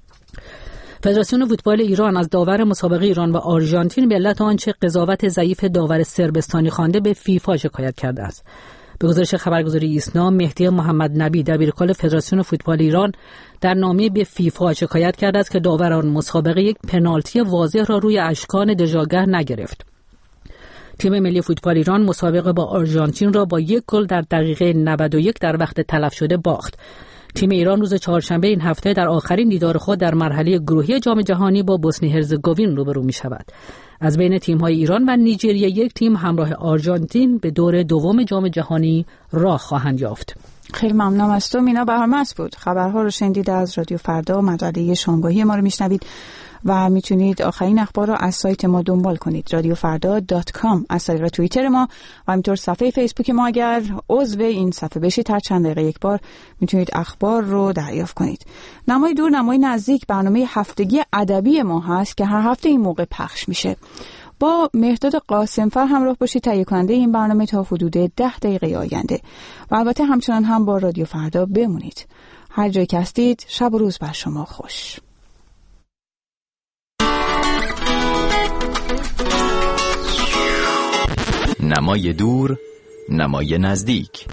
فدراسیون فوتبال ایران از داور مسابقه ایران و آرژانتین به علت آنچه قضاوت ضعیف داور صربستانی خوانده به فیفا شکایت کرده است. به گزارش خبرگزاری ایسنا، مهدی محمد نبی دبیرکل فدراسیون فوتبال ایران در نامه به فیفا شکایت کرده است که داور آن مسابقه یک پنالتی واضح را روی اشکان دژاگر نگرفت. تیم ملی فوتبال ایران مسابقه با آرژانتین را با 1 گل در دقیقه 91 در وقت تلف شده باخت. تیم ایران روز چهارشنبه این هفته در آخرین دیدار خود در مرحله گروهی جام جهانی با بوسنی هرزگوین روبرو می شود. از بین تیم‌های ایران و نیجریه یک تیم همراه آرژانتین به دور دوم جام جهانی راه خواهند یافت. خیلی ممنونم از تو مینا بهرمس بود. خبرها رو شنیدید از رادیو فردا، مجله شامگاهی ما رو میشنوید و میتونید آخرین اخبار رو از سایت ما دنبال کنید، radiofarda.com، از طریق توییتر ما و همینطور صفحه فیسبوک ما. اگر عضو این صفحه بشید هر چند دقیقه یک بار میتونید اخبار رو دریافت کنید. نمای دور نمای نزدیک برنامه هفتگی ادبی ما هست که هر هفته این موقع پخش میشه. با مهرداد قاسمفر همراه باشید، تهیه کننده این برنامه تا حدود 10 دقیقه آینده و البته همچنان هم با رادیو فردا بمونید. هر جای که هستید شب و روز بر شما خوش. نمای دور، نمای نزدیک.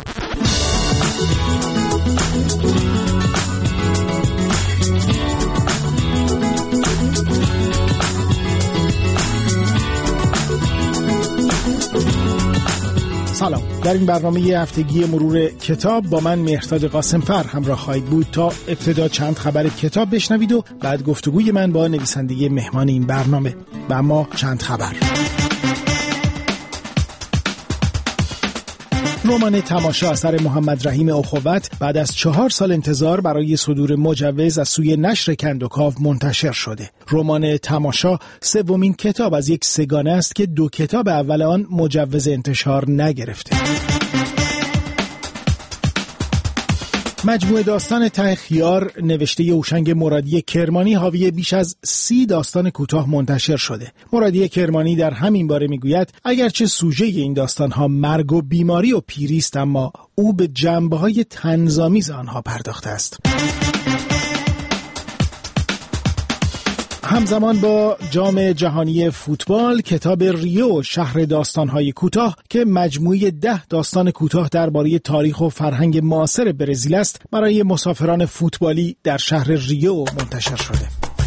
سلام. در این برنامه هفتگی مرور کتاب با من مهرداد قاسمفر همراه خواهید بود. تا ابتدا چند خبر کتاب بشنوید و بعد گفتگوی من با نویسنده مهمان این برنامه. و اما چند خبر. رمان تماشا اثر محمد رحیم اخوت بعد از 4 سال انتظار برای صدور مجوز از سوی نشر کندوکاو منتشر شده. رمان تماشا سومین کتاب از یک سگانه است که 2 کتاب اول آن مجوز انتشار نگرفته. مجموعه داستان ته خیار نوشته هوشنگ مرادی کرمانی حاوی بیش از 30 داستان کوتاه منتشر شده. مرادی کرمانی در همین باره میگوید اگرچه سوژه این داستانها مرگ و بیماری و پیری است، اما او به جنبه‌های طنزآمیز آنها پرداخته است. همزمان با جام جهانی فوتبال، کتاب ریو شهر داستان‌های کوتاه که مجموعه 10 داستان کوتاه درباره تاریخ و فرهنگ معاصر برزیل است، برای مسافران فوتبالی در شهر ریو منتشر شده.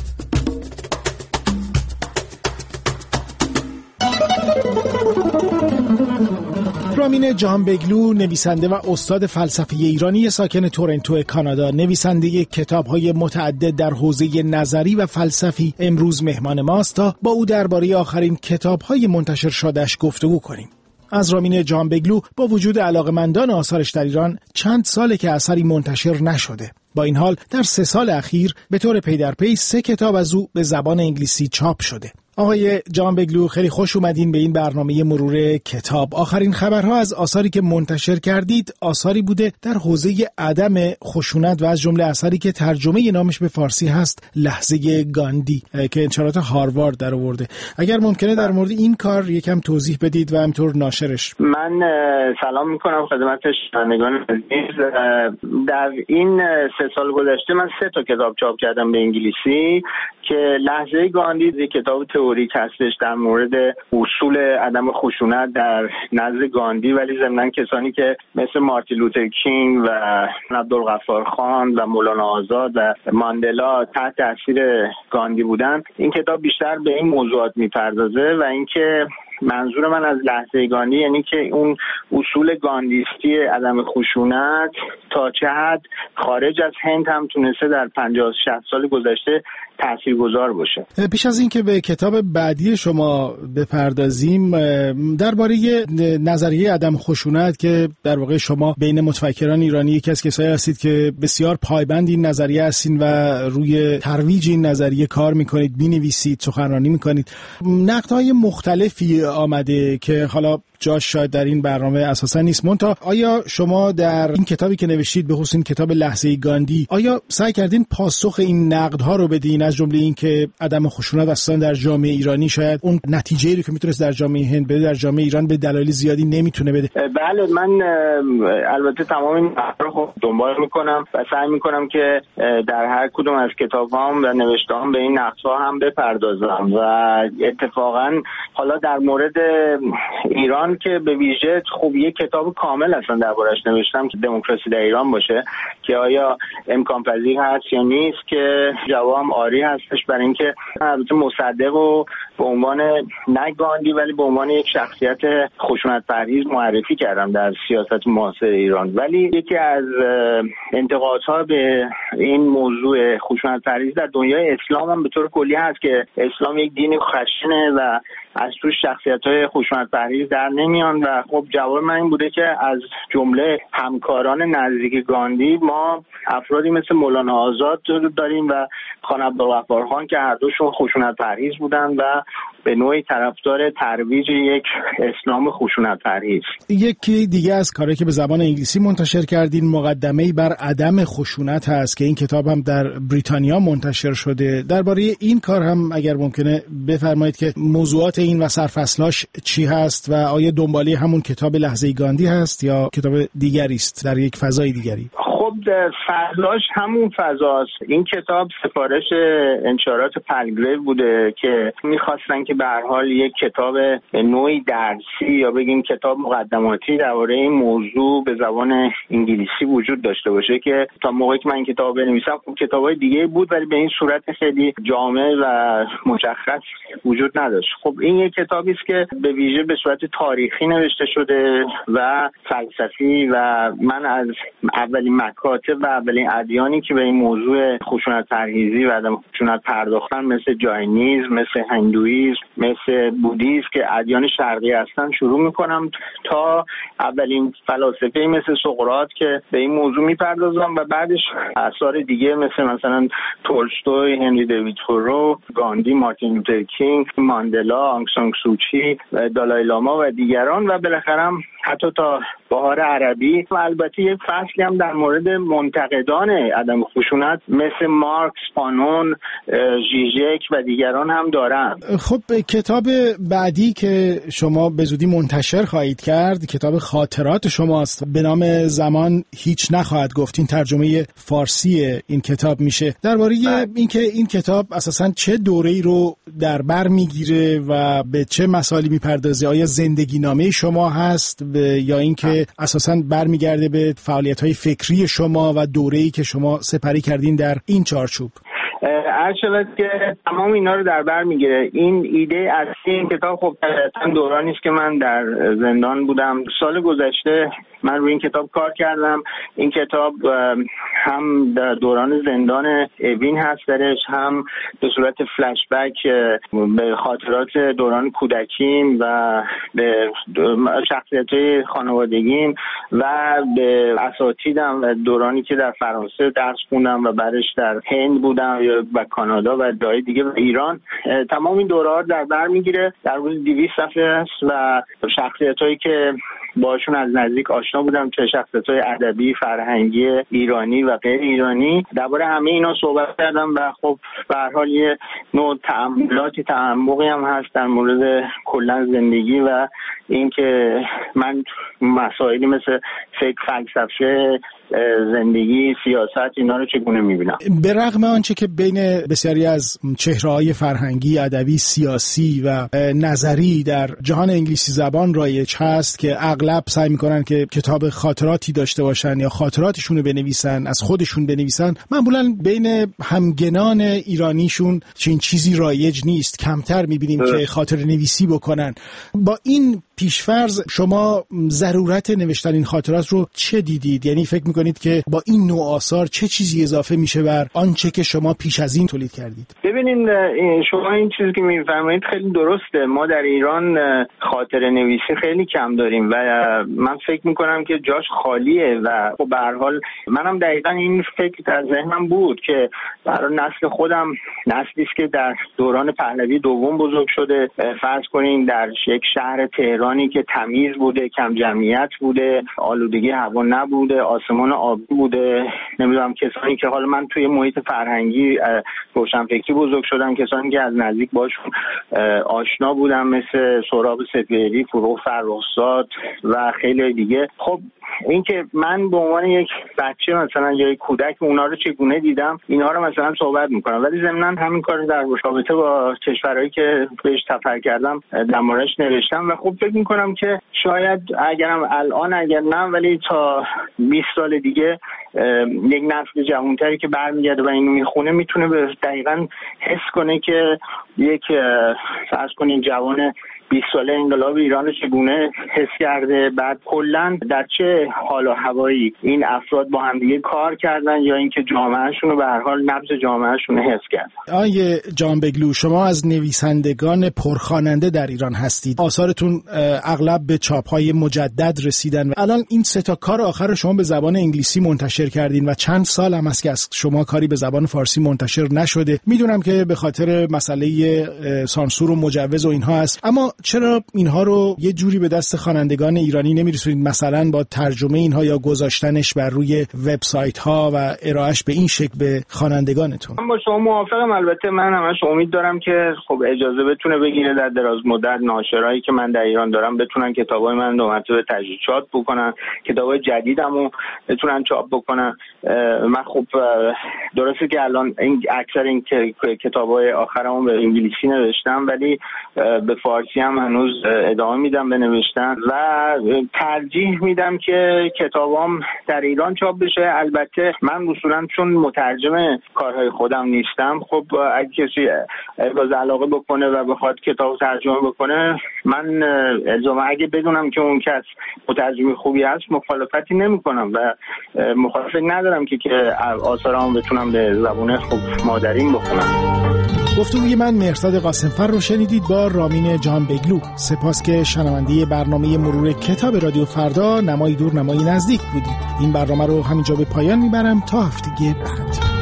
رامین جهانبگلو، نویسنده و استاد فلسفه ایرانی ساکن تورنتو کانادا، نویسنده کتاب‌های متعدد در حوزه نظری و فلسفی، امروز مهمان ماست تا با او درباره آخرین کتاب‌های منتشر شده‌اش گفتگو کنیم. از رامین جهانبگلو با وجود علاقه‌مندان آثارش در ایران چند ساله که اثری منتشر نشده. با این حال در 3 سال اخیر به طور پی در پی 3 کتاب از او به زبان انگلیسی چاپ شده. آقای جهانبگلو، خیلی خوش اومدین به این برنامه مرور کتاب. آخرین خبرها از آثاری که منتشر کردید آثاری بوده در حوزه عدم خشونت و از جمله اثری که ترجمه نامش به فارسی هست لحظه گاندی که انشارات هاروارد در آورده. اگر ممکنه در مورد این کار یکم توضیح بدید و همینطور ناشرش. من سلام میکنم خدمت شنوندگان عزیز. در این 3 سال گذشته من 3 تا کتاب چاپ کردم به انگلیسی که لحظه گاندی یک کتاب تئوریک هستش در مورد اصول عدم خشونت در نزد گاندی، ولی ضمن کسانی که مثل مارتین لوتر کینگ و عبدالغفار خان و مولانا آزاد و ماندلا تحت تاثیر گاندی بودن. این کتاب بیشتر به این موضوعات میپردازه و اینکه منظور من از لحظه گاندی یعنی که اون اصول گاندیستی عدم خشونت تا چه حد خارج از هند هم تونسته در 50-60 سال گذشته تاثیرگذار باشه. پیش از اینکه به کتاب بعدی شما بپردازیم، درباره نظریه عدم خشونت که در واقع شما بین متفکران ایرانی یکی از کسایی هستید که بسیار پایبند این نظریه هستین و روی ترویج این نظریه کار میکنید، مینویسید، سخنرانی میکنید. نقدهای مختلفی آمده که حالا جاش شاید در این برنامه اساسا نیست. منتها آیا شما در این کتابی که نوشتید، به خصوص این کتاب لحظه گاندی، آیا سعی کردین پاسخ این نقدها رو بدین، از جمله این که عدم خشونت اصلا در جامعه ایرانی شاید اون نتیجه‌ای رو که میتونست در جامعه هند بده در جامعه ایران به دلایل زیادی نمیتونه بده؟ بله، من البته تمام این رو خب دنبال میکنم و سعی میکنم که در هر کدوم از کتابام و نوشته‌هام به این نقدها هم بپردازم و اتفاقا حالا در مورد ایران که به ویژه خب یک کتاب کامل اصلا دربارش نوشتم که دموکراسی در ایران باشه که آیا امکان پذیر هست یا نیست، که جوابم آری هستش، برای اینکه البته مصدق و به عنوان نه گاندی ولی به عنوان یک شخصیت خشونت پرهیز معرفی کردم در سیاست معاصر ایران. ولی یکی از انتقادها به این موضوع خشونت پرهیز در دنیای اسلام هم به طور کلی هست که اسلام یک دین خشنه و از توش شخصیت‌های خشونت پرهیز در نمیان و خب جواب من این بوده که از جمله همکاران نزدیک گاندی ما افرادی مثل مولانا آزاد داریم و خان عبدالغفار خان که هر دوشون خشونت پرهیز بودن و به نوعی طرفدار ترویج یک اسلام خشونت پرهیز. یکی دیگه از کارهایی که به زبان انگلیسی منتشر کردین مقدمه‌ای بر عدم خشونت هست که این کتاب هم در بریتانیا منتشر شده. درباره این کار هم اگر ممکنه بفرمایید که موضوعات این و سرفصلاش چی هست و آیا دنباله همون کتاب لحظه گاندی هست یا کتاب دیگری است در یک فضای دیگری؟ خب خب فضاش همون فضاست. این کتاب سفارش انشارات پلگریو بوده که میخواستن که به هر حال یک کتاب نوعی درسی یا بگیم کتاب مقدماتی درباره این موضوع به زبان انگلیسی وجود داشته باشه که تا موقعی که من کتاب بنویسم خب کتابای دیگه بود ولی به این صورت خیلی جامع و مشخص وجود نداشت. خب این یک کتابی است که به ویژه به صورت تاریخی نوشته شده و فلسفی و من از اولین مکاتب و اولین ادیانی که به این موضوع خشونت پرهیزی و عدم خشونت پرداختن مثل جاینیسم، مثل هندویسم، مثل بودیسم که ادیان شرقی هستن شروع میکنم تا اولین فلاسفه مثل سقراط که به این موضوع میپردازم و بعدش آثار دیگه مثلا تولستوی، هنری دیوید تورو، گاندی، مارتین لوتر کینگ، ماندلا، آنگ سان سوچی، دالای لاما و دیگران و بالاخره حتی تا بهار عربی و البته یک فصلی هم در مورد منتقدان عدم خشونت مثل مارکس، فانون، ژیژک و دیگران هم دارن. خب کتاب بعدی که شما به زودی منتشر خواهید کرد کتاب خاطرات شماست به نام زمان هیچ نخواهد گفت. این ترجمه فارسی این کتاب میشه. درباره اینکه این کتاب اساساً چه دوره‌ای رو در بر میگیره و به چه مسائلی میپردازه، آیا زندگی نامه شما هست یا اینکه اساساً برمیگرده به فعالیت‌های فکری شما و دوره‌ای که شما سپری کردین در این چارچوب؟ هرچند که تمام اینا رو در بر میگیره. این ایده اصلی این کتاب خب دورانی است که من در زندان بودم. سال گذشته من روی این کتاب کار کردم. این کتاب هم در دوران زندان اوین هست درش، هم به صورت فلش بک به خاطرات دوران کودکیم و به شخصیت‌های خانوادگیم و به اساتیدم و دورانی که در فرانسه درس خوندم و بعدش در هند بودم و کانادا و جای دیگه و ایران. تمام این دوره‌ها در بر میگیره. در روز 200 صفحه است و شخصیتایی که باشون از نزدیک آشنا بودم، چه شخصیت‌های ادبی، فرهنگی، ایرانی و غیر ایرانی، درباره همه اینا صحبت کردم و خب به هر حال یه نوع تعمقی هم هست در مورد کلا زندگی و اینکه من مسائلی مثل فکر، فلسفه، زندگی، سیاست اینا رو چگونه می‌بینم. به رغم آنچه که بین بسیاری از چهره‌های فرهنگی، ادبی، سیاسی و نظری در جهان انگلیسی زبان رایج هست که اغلب سعی می‌کنن که کتاب خاطراتی داشته باشن یا خاطراتشون رو بنویسن، از خودشون بنویسن، معمولاً بین همگنان ایرانیشون چنین چیزی رایج نیست. کمتر می‌بینیم که خاطره نویسی بکنن. با این پیشفرض شما ضرورت نوشتن این خاطرات رو چه دیدید؟ یعنی فکر میکنید که با این نوع آثار چه چیزی اضافه میشه بر آنچه که شما پیش از این تولید کردید؟ ببینید شما این چیزی که میفرمایید خیلی درسته. ما در ایران خاطره نویسی خیلی کم داریم و من فکر میکنم که جاش خالیه و خب به هر حال منم دقیقاً این فکر در ذهنم بود که برای نسل خودم، نسلی است که در دوران پهلوی دوم بزرگ شده، فرض کنیم در یک شهر تهرانی که تمیز بوده، کم جمعیت بوده، آلودگی هوا نبوده، آسمان آبی بوده، نمیدونم کسانی که حالا من توی محیط فرهنگی روشنفکری بزرگ شدم، کسانی که از نزدیک باشون آشنا بودم مثل سهراب سپهری، فروغ فرخزاد و خیلی دیگه. خب این که من به عنوان یک بچه مثلا یا یک کودک اونا رو چگونه دیدم، اینا رو مثلا صحبت میکنم، ولی ضمناً همین کار در رابطه با کشورهایی که بهش سفر کردم در موردش نوشتم و خب فکر میکنم که شاید اگرم الان اگر نه ولی تا 20 سال دیگه یک نسل جوانتری که برمیگرده و اینو میخونه میتونه به دقیقاً حس کنه که یک فرض کنین جوان 20 ساله انقلاب ایران چگونه حس کرده، بعد کلا در چه حال و هوایی این افراد با هم دیگه کار کردن یا اینکه جامعهشون رو به هر حال نبض جامعهشون حس کردن. آقای جان بگلو، شما از نویسندگان پرخواننده در ایران هستید. آثارتون اغلب به چاپ‌های مجدد رسیدن و الان این سه تا کار آخر شما به زبان انگلیسی منتشر کردین و چند سال هم است که از شما کاری به زبان فارسی منتشر نشده. میدونم که به خاطر مسئله سانسور و مجوز و اینها است، اما چرا اینها رو یه جوری به دست خوانندگان ایرانی نمیرسونید، مثلا با ترجمه اینها یا گذاشتنش بر روی وبسایت ها و ارائهش به این شکل به خوانندگانتون؟ من با شما موافقم. البته من همش امید دارم که خب اجازه بتونه بگیره در دراز مدت ناشرایی که من در ایران دارم بتونن کتابای من دو مرتبه تجدید چاپ بکنن، کتابای جدیدمو بتونن چاپ بکنن. من خب درسته که الان اکثر این کتابای آخرمو به انگلیسی نوشتم، ولی به فارسی هم هنوز ادامه میدم به نوشتن و ترجیح میدم که کتابام در ایران چاپ بشه. البته من اصولا چون مترجم کارهای خودم نیستم، خب اگه کسی باز علاقه بکنه و بخواد کتاب ترجمه بکنه، من الزاما اگه بدونم که اون کس مترجم خوبی هست مخالفتی نمیکنم و مخالفت ندارم که آثارم بتونم به زبان خوب مادریم بخونم. گفتگوی من مهرزاد قاسمفر رو شنیدید با رامین جانبگلو. سپاس که شنونده برنامه مرور کتاب رادیو فردا نمای دور نمای نزدیک بودید. این برنامه رو همینجا به پایان میبرم تا هفته بعد.